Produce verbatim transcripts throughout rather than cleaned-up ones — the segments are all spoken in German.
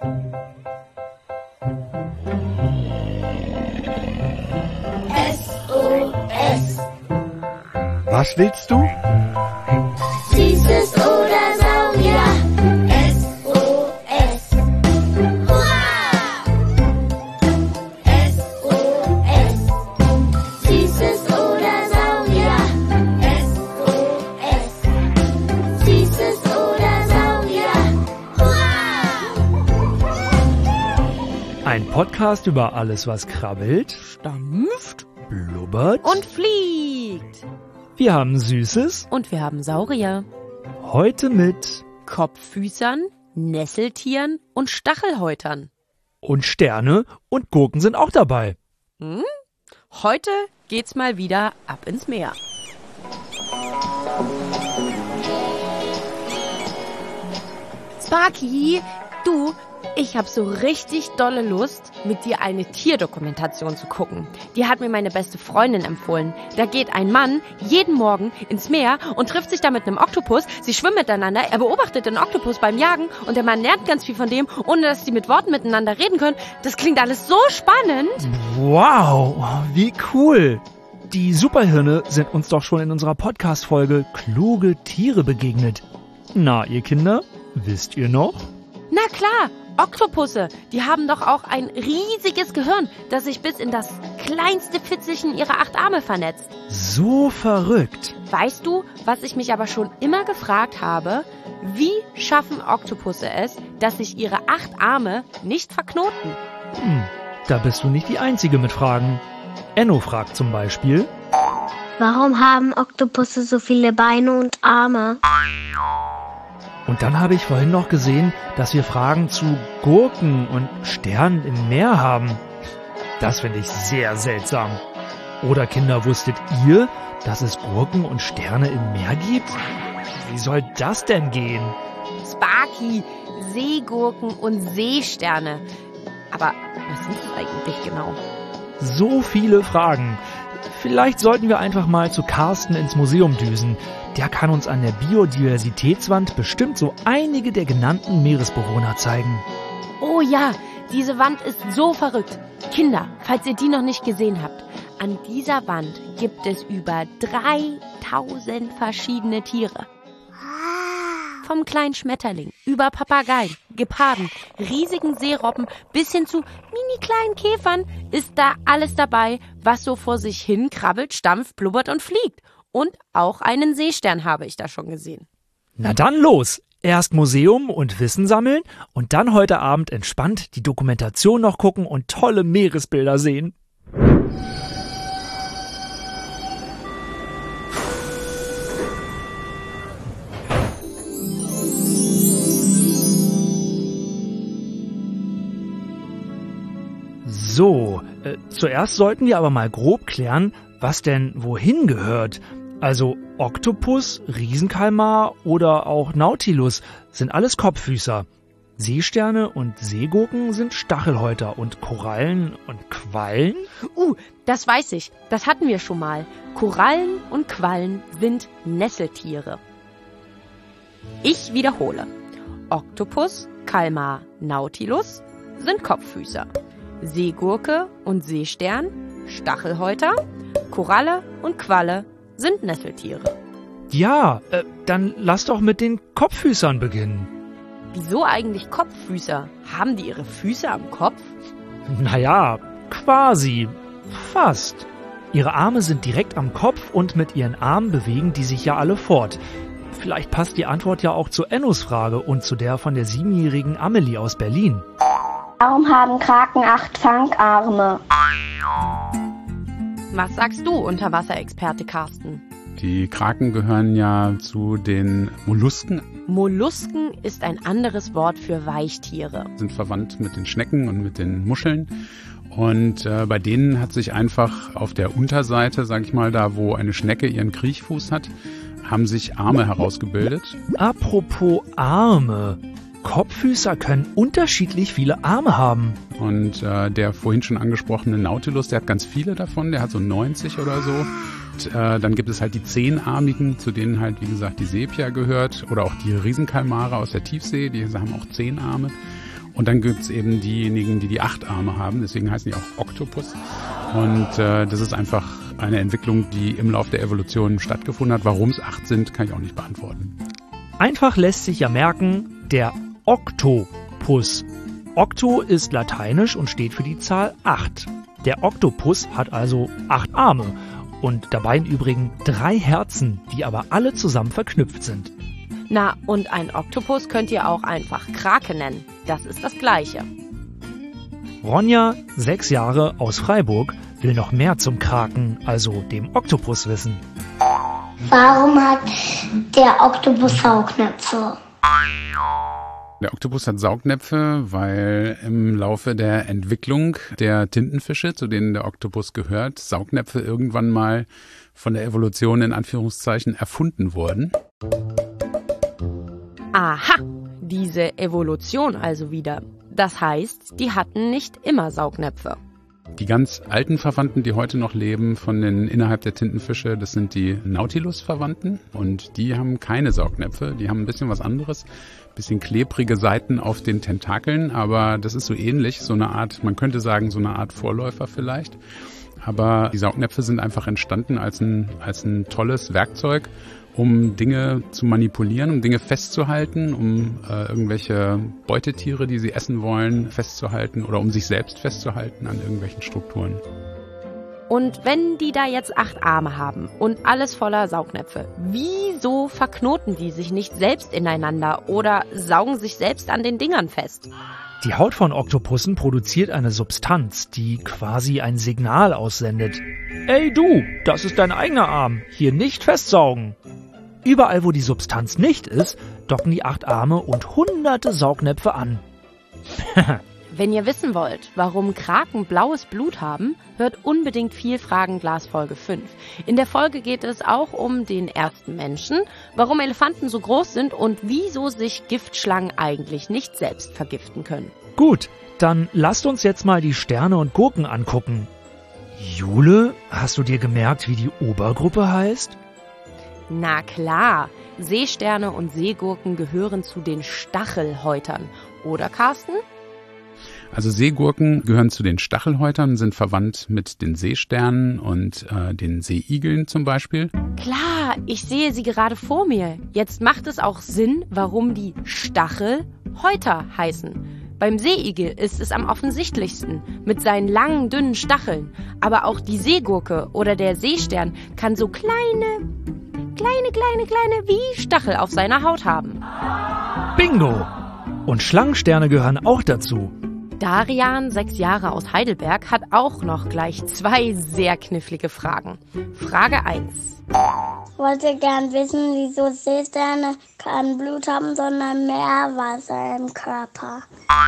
S O S. Was willst du? Süßes oder Saurier. S O S. Hurra! S O S. Süßes oder Saurier. S O S. Süßes oder Saurier. Hurra! Ein Podcast über alles, was krabbelt, Stampft blubbert und fliegt. wir haben Süßes. Und wir haben Saurier. Heute mit Kopffüßern, Nesseltieren und Stachelhäutern. und Sterne und Gurken sind auch dabei. Hm? Heute geht's mal wieder ab ins Meer. Sparky, du, ich hab so richtig dolle Lust, mit dir eine Tierdokumentation zu gucken. Die hat mir meine beste Freundin empfohlen. Da geht ein Mann jeden Morgen ins Meer und trifft sich da mit einem Oktopus. Sie schwimmen miteinander, er beobachtet den Oktopus beim Jagen und der Mann lernt ganz viel von dem, ohne dass sie mit Worten miteinander reden können. Das klingt alles so spannend. Wow, wie cool. Die Superhirne sind uns doch schon in unserer Podcast-Folge Kluge Tiere begegnet. Na, ihr Kinder, wisst ihr noch? Na klar, Oktopusse, die haben doch auch ein riesiges Gehirn, das sich bis in das kleinste Fitzelchen ihrer acht Arme vernetzt. So verrückt. Weißt du, was ich mich aber schon immer gefragt habe? Wie schaffen Oktopusse es, dass sich ihre acht Arme nicht verknoten? Hm, da bist du nicht die Einzige mit Fragen. Enno fragt zum Beispiel: Warum haben Oktopusse so viele Beine und Arme? Und dann habe ich vorhin noch gesehen, dass wir Fragen zu Gurken und Sternen im Meer haben. Das finde ich sehr seltsam. Oder Kinder, wusstet ihr, dass es Gurken und Sterne im Meer gibt? Wie soll das denn gehen? Sparky, Seegurken und Seesterne. Aber was sind das eigentlich genau? So viele Fragen. Vielleicht sollten wir einfach mal zu Carsten ins Museum düsen. Der kann uns an der Biodiversitätswand bestimmt so einige der genannten Meeresbewohner zeigen. Oh ja, diese Wand ist so verrückt. Kinder, falls ihr die noch nicht gesehen habt, an dieser Wand gibt es über dreitausend verschiedene Tiere. Vom kleinen Schmetterling, über Papageien, Geparden, riesigen Seerobben bis hin zu mini kleinen Käfern ist da alles dabei, was so vor sich hin krabbelt, stampft, blubbert und fliegt. Und auch einen Seestern habe ich da schon gesehen. Na dann los! Erst Museum und Wissen sammeln und dann heute Abend entspannt die Dokumentation noch gucken und tolle Meeresbilder sehen. So, äh, zuerst sollten wir aber mal grob klären, was denn wohin gehört. Also Oktopus, Riesenkalmar oder auch Nautilus sind alles Kopffüßer. Seesterne und Seegurken sind Stachelhäuter und Korallen und Quallen? Uh, das weiß ich. Das hatten wir schon mal. Korallen und Quallen sind Nesseltiere. Ich wiederhole. Oktopus, Kalmar, Nautilus sind Kopffüßer. Seegurke und Seestern, Stachelhäuter, Koralle und Qualle sind Nesseltiere. Ja, äh, dann lass doch mit den Kopffüßern beginnen. Wieso eigentlich Kopffüßer? Haben die ihre Füße am Kopf? Naja, quasi. Fast. Ihre Arme sind direkt am Kopf und mit ihren Armen bewegen die sich ja alle fort. Vielleicht passt die Antwort ja auch zu Ennos Frage und zu der von der siebenjährigen Amelie aus Berlin. Warum haben Kraken acht Fangarme? Was sagst du, Unterwasserexperte Carsten? Die Kraken gehören ja zu den Mollusken, Mollusken ist ein anderes Wort für Weichtiere. sind verwandt mit den Schnecken und mit den Muscheln. Und äh, bei denen hat sich einfach auf der Unterseite, sag ich mal, da wo eine Schnecke ihren Kriechfuß hat, haben sich Arme herausgebildet. Apropos Arme. Kopffüßer können unterschiedlich viele Arme haben. Und äh, der vorhin schon angesprochene Nautilus, der hat ganz viele davon, der hat so neunzig oder so. Und, äh, dann gibt es halt die zehnarmigen, zu denen halt, wie gesagt, die Sepia gehört. Oder auch die Riesenkalmare aus der Tiefsee, die haben auch zehn Arme. Und dann gibt's eben diejenigen, die die acht Arme haben, deswegen heißen die auch Oktopus. Und äh, das ist einfach eine Entwicklung, die im Lauf der Evolution stattgefunden hat. Warum es acht sind, kann ich auch nicht beantworten. Einfach lässt sich ja merken, der Oktopus. Okto ist lateinisch und steht für die Zahl acht. Der Oktopus hat also acht Arme und dabei im Übrigen drei Herzen, die aber alle zusammen verknüpft sind. Na, und ein Oktopus könnt ihr auch einfach Krake nennen. Das ist das Gleiche. Ronja, sechs Jahre, aus Freiburg, will noch mehr zum Kraken, also dem Oktopus, wissen. Warum hat der Oktopus Saugnäpfe? Der Oktopus hat Saugnäpfe, weil im Laufe der Entwicklung der Tintenfische, zu denen der Oktopus gehört, Saugnäpfe irgendwann mal von der Evolution in Anführungszeichen erfunden wurden. Aha, diese Evolution also wieder. Das heißt, die hatten nicht immer Saugnäpfe. Die ganz alten Verwandten, die heute noch leben von den innerhalb der Tintenfische, das sind die Nautilus-Verwandten und die haben keine Saugnäpfe, die haben ein bisschen was anderes, ein bisschen klebrige Seiten auf den Tentakeln, aber das ist so ähnlich, so eine Art, man könnte sagen, so eine Art Vorläufer vielleicht. Aber die Saugnäpfe sind einfach entstanden als ein, als ein tolles Werkzeug, um Dinge zu manipulieren, um Dinge festzuhalten, um äh, irgendwelche Beutetiere, die sie essen wollen, festzuhalten oder um sich selbst festzuhalten an irgendwelchen Strukturen. Und wenn die da jetzt acht Arme haben und alles voller Saugnäpfe, wieso verknoten die sich nicht selbst ineinander oder saugen sich selbst an den Dingern fest? Die Haut von Oktopussen produziert eine Substanz, die quasi ein Signal aussendet. Ey du, das ist dein eigener Arm, hier nicht festsaugen. Überall, wo die Substanz nicht ist, docken die acht Arme und hunderte Saugnäpfe an. Wenn ihr wissen wollt, warum Kraken blaues Blut haben, hört unbedingt viel Fragenglas Folge fünf. In der Folge geht es auch um den ersten Menschen, warum Elefanten so groß sind und wieso sich Giftschlangen eigentlich nicht selbst vergiften können. Gut, dann lasst uns jetzt mal die Sterne und Gurken angucken. Jule, hast du dir gemerkt, wie die Obergruppe heißt? Na klar, Seesterne und Seegurken gehören zu den Stachelhäutern. Oder, Carsten? Also Seegurken gehören zu den Stachelhäutern, sind verwandt mit den Seesternen und äh, den Seeigeln zum Beispiel. Klar, ich sehe sie gerade vor mir. Jetzt macht es auch Sinn, warum die Stachelhäuter heißen. Beim Seeigel ist es am offensichtlichsten, mit seinen langen, dünnen Stacheln. Aber auch die Seegurke oder der Seestern kann so kleine, kleine, kleine, kleine wie Stachel auf seiner Haut haben. Bingo! Und Schlangensterne gehören auch dazu. Darian, sechs Jahre aus Heidelberg, hat auch noch gleich zwei sehr knifflige Fragen. Frage eins. Ich wollte gern wissen, wieso Seesterne kein Blut haben, sondern Meerwasser im Körper.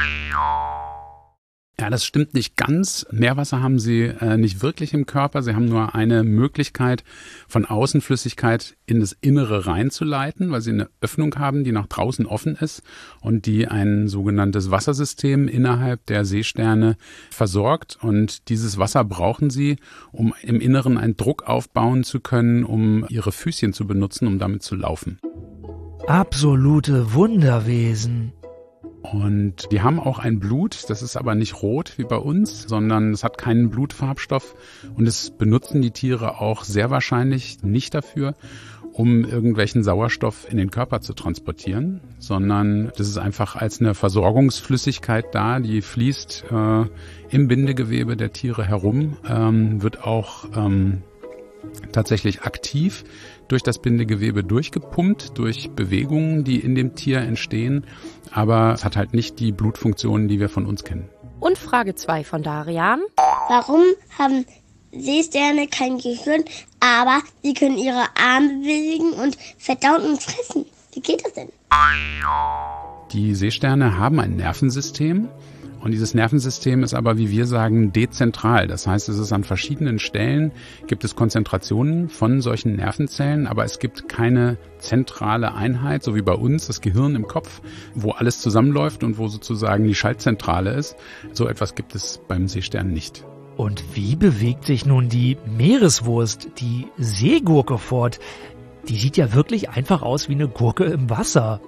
Ja, das stimmt nicht ganz. Meerwasser haben sie äh, nicht wirklich im Körper. Sie haben nur eine Möglichkeit, von außen Flüssigkeit in das Innere reinzuleiten, weil sie eine Öffnung haben, die nach draußen offen ist und die ein sogenanntes Wassersystem innerhalb der Seesterne versorgt. Und dieses Wasser brauchen sie, um im Inneren einen Druck aufbauen zu können, um ihre Füßchen zu benutzen, um damit zu laufen. Absolute Wunderwesen. Und die haben auch ein Blut, das ist aber nicht rot wie bei uns, sondern es hat keinen Blutfarbstoff und es benutzen die Tiere auch sehr wahrscheinlich nicht dafür, um irgendwelchen Sauerstoff in den Körper zu transportieren, sondern das ist einfach als eine Versorgungsflüssigkeit da, die fließt äh, im Bindegewebe der Tiere herum, ähm, wird auch ähm, tatsächlich aktiv durch das Bindegewebe durchgepumpt, durch Bewegungen, die in dem Tier entstehen, aber es hat halt nicht die Blutfunktionen, die wir von uns kennen. Und Frage zwei von Darian. Warum haben Seesterne kein Gehirn, aber sie können ihre Arme bewegen und verdauen und fressen? Wie geht das denn? Die Seesterne haben ein Nervensystem. Und dieses Nervensystem ist aber, wie wir sagen, dezentral. Das heißt, es ist an verschiedenen Stellen, gibt es Konzentrationen von solchen Nervenzellen, aber es gibt keine zentrale Einheit, so wie bei uns das Gehirn im Kopf, wo alles zusammenläuft und wo sozusagen die Schaltzentrale ist. So etwas gibt es beim Seestern nicht. Und wie bewegt sich nun die Meereswurst, die Seegurke, fort? Die sieht ja wirklich einfach aus wie eine Gurke im Wasser.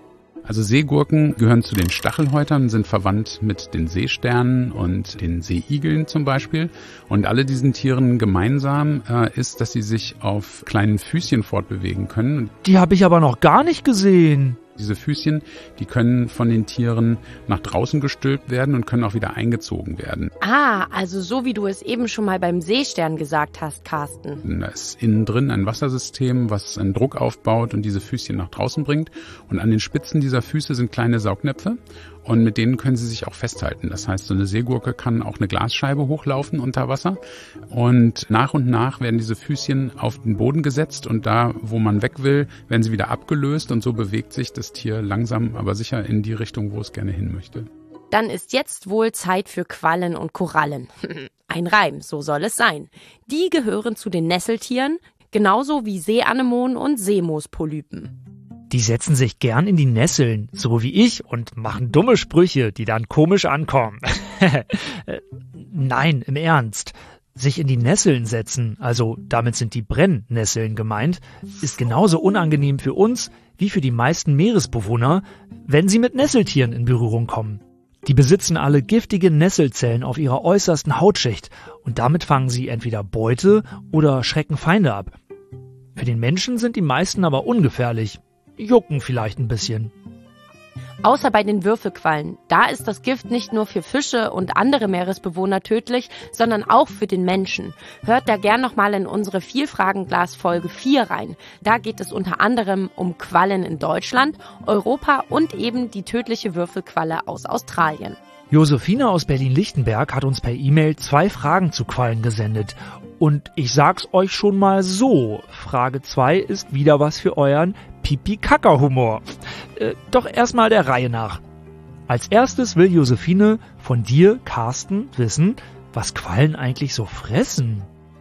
Also Seegurken gehören zu den Stachelhäutern, sind verwandt mit den Seesternen und den Seeigeln zum Beispiel. Und alle diesen Tieren gemeinsam äh, ist, dass sie sich auf kleinen Füßchen fortbewegen können. Die habe ich aber noch gar nicht gesehen. Diese Füßchen, die können von den Tieren nach draußen gestülpt werden und können auch wieder eingezogen werden. Ah, also so wie du es eben schon mal beim Seestern gesagt hast, Carsten. Da ist innen drin ein Wassersystem, was einen Druck aufbaut und diese Füßchen nach draußen bringt. Und an den Spitzen dieser Füße sind kleine Saugnäpfe. Und mit denen können sie sich auch festhalten. Das heißt, so eine Seegurke kann auch eine Glasscheibe hochlaufen unter Wasser. Und nach und nach werden diese Füßchen auf den Boden gesetzt. Und da, wo man weg will, werden sie wieder abgelöst. Und so bewegt sich das Tier langsam, aber sicher in die Richtung, wo es gerne hin möchte. Dann ist jetzt wohl Zeit für Quallen und Korallen. Ein Reim, so soll es sein. Die gehören zu den Nesseltieren, genauso wie Seeanemonen und Seemoospolypen. Die setzen sich gern in die Nesseln, so wie ich, und machen dumme Sprüche, die dann komisch ankommen. Nein, im Ernst. Sich in die Nesseln setzen, also damit sind die Brennnesseln gemeint, ist genauso unangenehm für uns wie für die meisten Meeresbewohner, wenn sie mit Nesseltieren in Berührung kommen. Die besitzen alle giftige Nesselzellen auf ihrer äußersten Hautschicht und damit fangen sie entweder Beute oder schrecken Feinde ab. Für den Menschen sind die meisten aber ungefährlich. Jucken vielleicht ein bisschen. Außer bei den Würfelquallen. Da ist das Gift nicht nur für Fische und andere Meeresbewohner tödlich, sondern auch für den Menschen. Hört da gern nochmal in unsere Vielfragenglas Folge vier rein. Da geht es unter anderem um Quallen in Deutschland, Europa und eben die tödliche Würfelqualle aus Australien. Josephine aus Berlin-Lichtenberg hat uns per E-Mail zwei Fragen zu Quallen gesendet. Und ich sag's euch schon mal so, Frage zwei ist wieder was für euren Pipi-Kaka-Humor. Äh, doch erstmal der Reihe nach. Als erstes will Josephine von dir, Carsten, wissen, was Quallen eigentlich so fressen.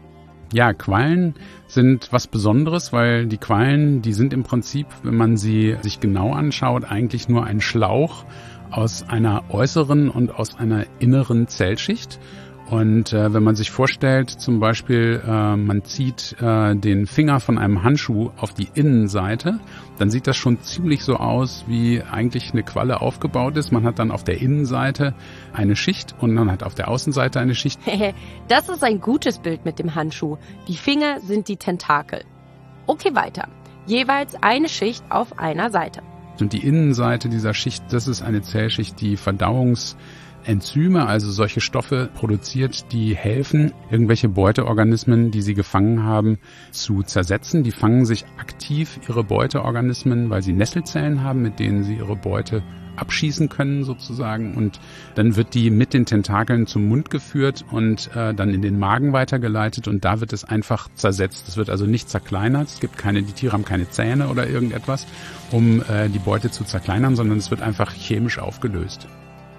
Ja, Quallen sind was Besonderes, weil die Quallen, die sind im Prinzip, wenn man sie sich genau anschaut, eigentlich nur ein Schlauch aus einer äußeren und aus einer inneren Zellschicht. Und äh, wenn man sich vorstellt, zum Beispiel, äh, man zieht äh, den Finger von einem Handschuh auf die Innenseite, dann sieht das schon ziemlich so aus, wie eigentlich eine Qualle aufgebaut ist. Man hat dann auf der Innenseite eine Schicht und man hat auf der Außenseite eine Schicht. Das ist ein gutes Bild mit dem Handschuh. Die Finger sind die Tentakel. Okay, weiter. Jeweils eine Schicht auf einer Seite. Und die Innenseite dieser Schicht, das ist eine Zellschicht, die Verdauungs Enzyme, also solche Stoffe produziert, die helfen, irgendwelche Beuteorganismen, die sie gefangen haben, zu zersetzen. Die fangen sich aktiv ihre Beuteorganismen, weil sie Nesselzellen haben, mit denen sie ihre Beute abschießen können sozusagen. Und dann wird die mit den Tentakeln zum Mund geführt und äh, dann in den Magen weitergeleitet und da wird es einfach zersetzt. Es wird also nicht zerkleinert. Es gibt keine, die Tiere haben keine Zähne oder irgendetwas, um äh, die Beute zu zerkleinern, sondern es wird einfach chemisch aufgelöst.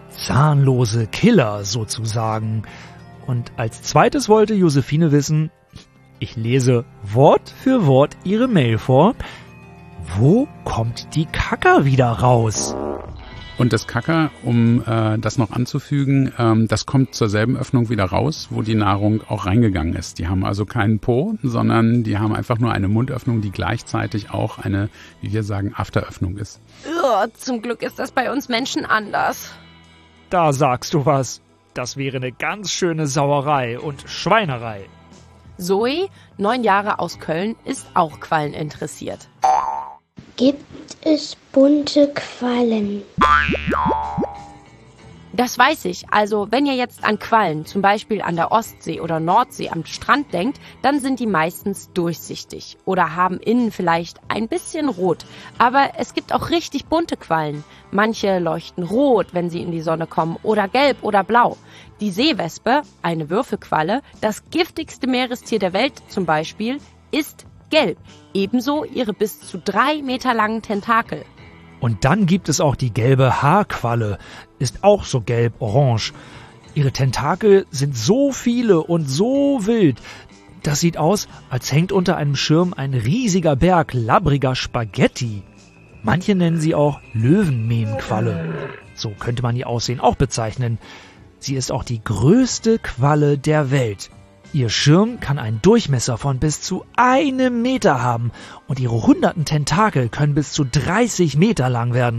Zahnlose Killer sozusagen. Und als zweites wollte Josephine wissen, ich lese Wort für Wort ihre Mail vor, wo kommt die Kaka wieder raus? Und das Kaka, um äh, das noch anzufügen, ähm, das kommt zur selben Öffnung wieder raus, wo die Nahrung auch reingegangen ist. Die haben also keinen Po, sondern die haben einfach nur eine Mundöffnung, die gleichzeitig auch eine, wie wir sagen, Afteröffnung ist. Oh, zum Glück ist das bei uns Menschen anders. Da sagst du was. Das wäre eine ganz schöne Sauerei und Schweinerei. Zoe, neun Jahre aus Köln, ist auch Quallen interessiert. Gibt es bunte Quallen? Das weiß ich. Also, wenn ihr jetzt an Quallen, zum Beispiel an der Ostsee oder Nordsee am Strand denkt, dann sind die meistens durchsichtig oder haben innen vielleicht ein bisschen rot. Aber es gibt auch richtig bunte Quallen. Manche leuchten rot, wenn sie in die Sonne kommen, oder gelb oder blau. Die Seewespe, eine Würfelqualle, das giftigste Meerestier der Welt zum Beispiel, ist gelb. Ebenso ihre bis zu drei Meter langen Tentakel. Und dann gibt es auch die gelbe Haarqualle, ist auch so gelb-orange. Ihre Tentakel sind so viele und so wild. Das sieht aus, als hängt unter einem Schirm ein riesiger Berg labbriger Spaghetti. Manche nennen sie auch Löwenmähnenqualle. So könnte man ihr Aussehen auch bezeichnen. Sie ist auch die größte Qualle der Welt. Ihr Schirm kann einen Durchmesser von bis zu einem Meter haben und ihre hunderten Tentakel können bis zu dreißig Meter lang werden.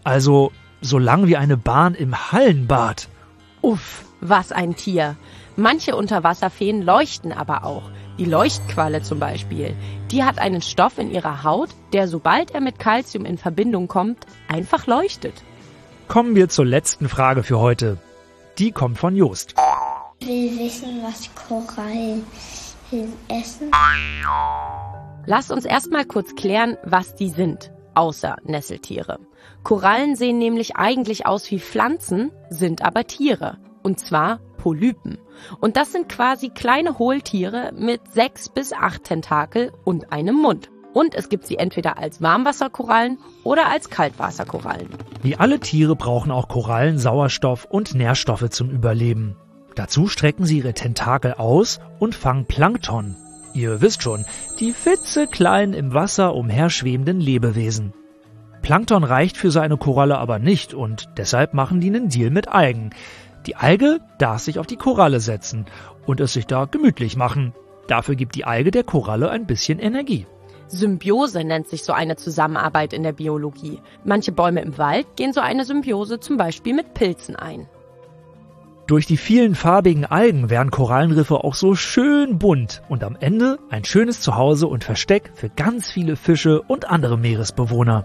Also so lang wie eine Bahn im Hallenbad. Uff, was ein Tier. Manche Unterwasserfeen leuchten aber auch. Die Leuchtqualle zum Beispiel. Die hat einen Stoff in ihrer Haut, der, sobald er mit Calcium in Verbindung kommt, einfach leuchtet. Kommen wir zur letzten Frage für heute. Die kommt von Jost. Ich will wissen, was Korallen essen. Lass uns erstmal kurz klären, was die sind, außer Nesseltiere. Korallen sehen nämlich eigentlich aus wie Pflanzen, sind aber Tiere. Und zwar Polypen. Und das sind quasi kleine Hohltiere mit sechs bis acht Tentakel und einem Mund. Und es gibt sie entweder als Warmwasserkorallen oder als Kaltwasserkorallen. Wie alle Tiere brauchen auch Korallen Sauerstoff und Nährstoffe zum Überleben. Dazu strecken sie ihre Tentakel aus und fangen Plankton. Ihr wisst schon, die fitzekleinen im Wasser umherschwebenden Lebewesen. Plankton reicht für so eine Koralle aber nicht und deshalb machen die einen Deal mit Algen. Die Alge darf sich auf die Koralle setzen und es sich da gemütlich machen. Dafür gibt die Alge der Koralle ein bisschen Energie. Symbiose nennt sich so eine Zusammenarbeit in der Biologie. Manche Bäume im Wald gehen so eine Symbiose zum Beispiel mit Pilzen ein. Durch die vielen farbigen Algen werden Korallenriffe auch so schön bunt und am Ende ein schönes Zuhause und Versteck für ganz viele Fische und andere Meeresbewohner.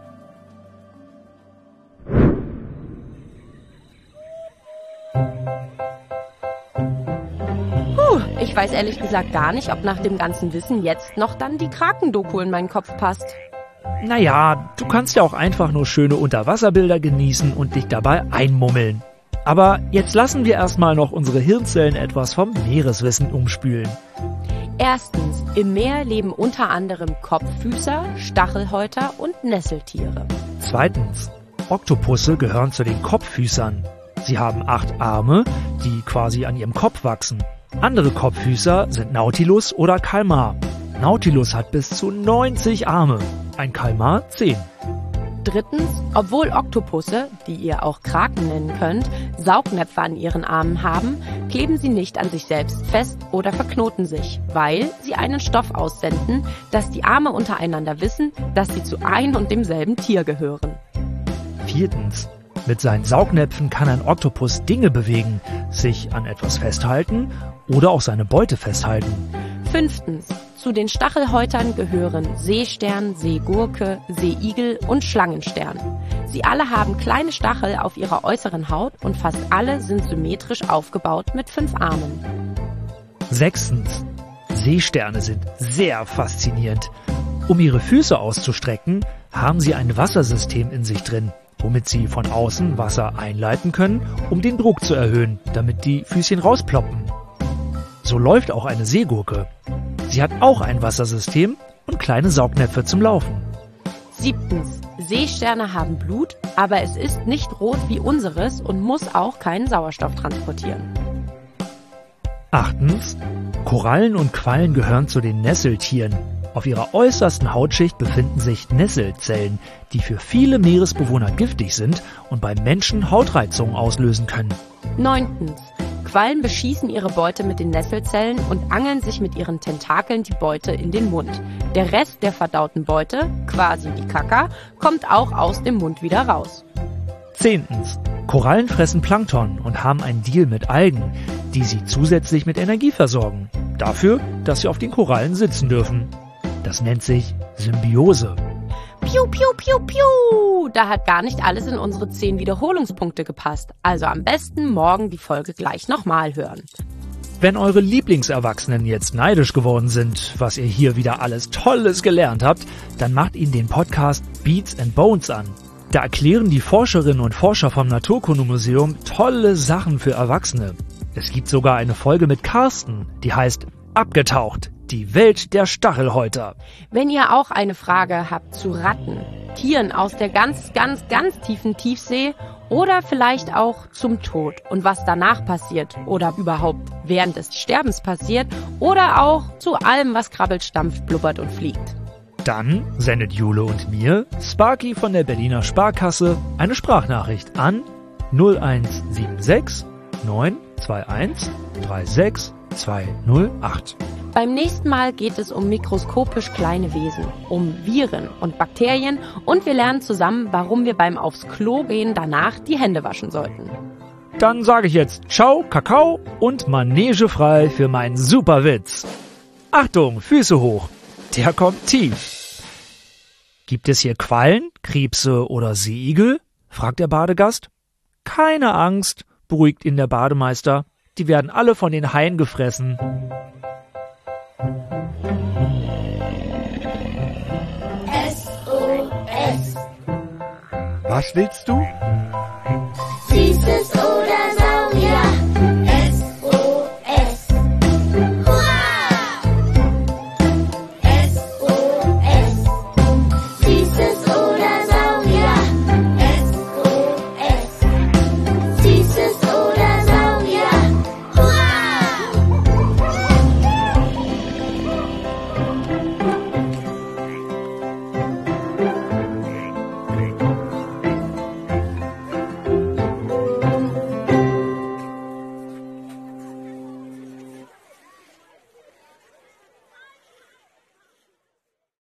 Ich weiß ehrlich gesagt gar nicht, ob nach dem ganzen Wissen jetzt noch dann die Krakendoku in meinen Kopf passt. Naja, du kannst ja auch einfach nur schöne Unterwasserbilder genießen und dich dabei einmummeln. Aber jetzt lassen wir erstmal noch unsere Hirnzellen etwas vom Meereswissen umspülen. Erstens, im Meer leben unter anderem Kopffüßer, Stachelhäuter und Nesseltiere. Zweitens, Oktopusse gehören zu den Kopffüßern. Sie haben acht Arme, die quasi an ihrem Kopf wachsen. Andere Kopffüßer sind Nautilus oder Kalmar. Nautilus hat bis zu neunzig Arme, ein Kalmar zehn. Drittens, obwohl Oktopusse, die ihr auch Kraken nennen könnt, Saugnäpfe an ihren Armen haben, kleben sie nicht an sich selbst fest oder verknoten sich, weil sie einen Stoff aussenden, dass die Arme untereinander wissen, dass sie zu ein und demselben Tier gehören. Viertens, mit seinen Saugnäpfen kann ein Oktopus Dinge bewegen, sich an etwas festhalten oder auch seine Beute festhalten. Fünftens, zu den Stachelhäutern gehören Seestern, Seegurke, Seeigel und Schlangenstern. Sie alle haben kleine Stachel auf ihrer äußeren Haut und fast alle sind symmetrisch aufgebaut mit fünf Armen. Sechstens, Seesterne sind sehr faszinierend. Um ihre Füße auszustrecken, haben sie ein Wassersystem in sich drin, womit sie von außen Wasser einleiten können, um den Druck zu erhöhen, damit die Füßchen rausploppen. So läuft auch eine Seegurke. Sie hat auch ein Wassersystem und kleine Saugnäpfe zum Laufen. Siebtens, Seesterne haben Blut, aber es ist nicht rot wie unseres und muss auch keinen Sauerstoff transportieren. Achtens, Korallen und Quallen gehören zu den Nesseltieren. Auf ihrer äußersten Hautschicht befinden sich Nesselzellen, die für viele Meeresbewohner giftig sind und beim Menschen Hautreizungen auslösen können. Neuntens, Quallen beschießen ihre Beute mit den Nesselzellen und angeln sich mit ihren Tentakeln die Beute in den Mund. Der Rest der verdauten Beute, quasi die Kaka, kommt auch aus dem Mund wieder raus. Zehntens, Korallen fressen Plankton und haben einen Deal mit Algen, die sie zusätzlich mit Energie versorgen. Dafür, dass sie auf den Korallen sitzen dürfen. Das nennt sich Symbiose. Piu, piu, piu, piu. Da hat gar nicht alles in unsere zehn Wiederholungspunkte gepasst. Also am besten morgen die Folge gleich nochmal hören. Wenn eure Lieblingserwachsenen jetzt neidisch geworden sind, was ihr hier wieder alles Tolles gelernt habt, dann macht ihnen den Podcast Beats and Bones an. Da erklären die Forscherinnen und Forscher vom Naturkundemuseum tolle Sachen für Erwachsene. Es gibt sogar eine Folge mit Carsten, die heißt Abgetaucht. Die Welt der Stachelhäuter. Wenn ihr auch eine Frage habt zu Ratten, Tieren aus der ganz, ganz, ganz tiefen Tiefsee oder vielleicht auch zum Tod und was danach passiert oder überhaupt während des Sterbens passiert oder auch zu allem, was krabbelt, stampft, blubbert und fliegt, dann sendet Jule und mir, Sparky von der Berliner Sparkasse, eine Sprachnachricht an null eins sieben sechs neun zwei eins drei sechs zwei null acht. Beim nächsten Mal geht es um mikroskopisch kleine Wesen, um Viren und Bakterien und wir lernen zusammen, warum wir beim aufs Klo gehen danach die Hände waschen sollten. Dann sage ich jetzt Ciao, Kakao und Manege frei für meinen Superwitz. Achtung, Füße hoch. Der kommt tief. Gibt es hier Quallen, Krebse oder Seeigel? Fragt der Badegast. Keine Angst, beruhigt ihn der Bademeister. Die werden alle von den Haien gefressen. S O S. Was willst du?